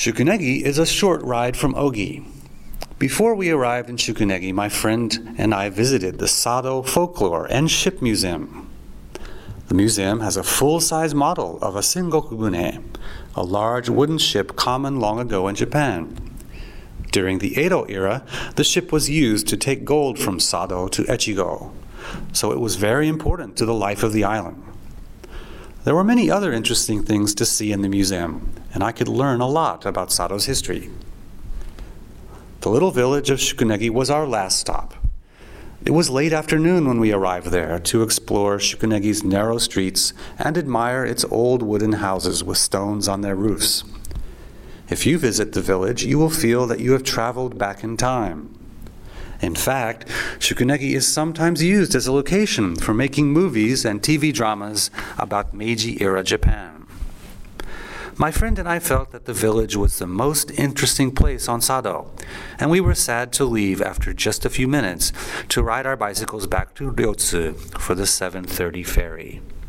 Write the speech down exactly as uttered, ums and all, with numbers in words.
Shukunegi is a short ride from Ogi. Before we arrived in Shukunegi, my friend and I visited the Sado Folklore and Ship Museum. The museum has a full-size model of a Sengokubune, a large wooden ship common long ago in Japan. During the Edo era, the ship was used to take gold from Sado to Echigo, so it was very important to the life of the island. There were many other interesting things to see in the museum, and I could learn a lot about Sado's history. The little village of Shukunegi was our last stop. It was late afternoon when we arrived there to explore Shukunegi's narrow streets and admire its old wooden houses with stones on their roofs. If you visit the village, you will feel that you have traveled back in time. In fact, Shukunegi is sometimes used as a location for making movies and T V dramas about Meiji-era Japan. My friend and I felt that the village was the most interesting place on Sado, and we were sad to leave after just a few minutes to ride our bicycles back to Ryotsu for the seven thirty ferry.